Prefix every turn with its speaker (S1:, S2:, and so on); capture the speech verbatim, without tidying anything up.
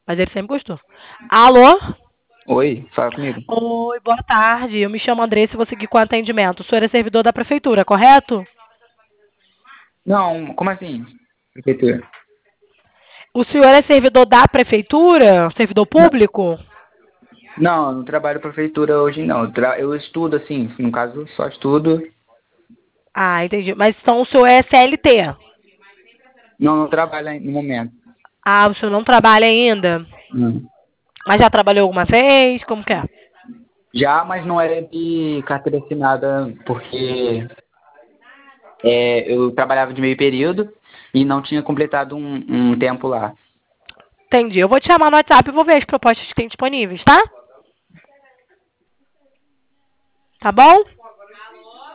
S1: Mas ele sempre gostou. Alô?
S2: Oi, fala comigo.
S1: Oi, boa tarde. Eu me chamo Andressa e vou seguir com atendimento. O senhor é servidor da prefeitura, correto?
S2: Não, como assim? Prefeitura?
S1: O senhor é servidor da prefeitura? Servidor
S2: Não,
S1: público?
S2: não, eu não trabalho pra prefeitura hoje, não. Eu, tra- eu estudo, assim, no caso, só estudo.
S1: Ah, entendi. Mas então o senhor é C L T?
S2: Não, não trabalho aí no momento.
S1: Ah, o senhor não trabalha ainda?
S2: Hum.
S1: Mas já trabalhou alguma vez? Como que é?
S2: Já, mas não era de carteira assinada, porque é, eu trabalhava de meio período e não tinha completado um, um tempo lá.
S1: Entendi. Eu vou te chamar no WhatsApp e vou ver as propostas que tem disponíveis, tá? Tá bom?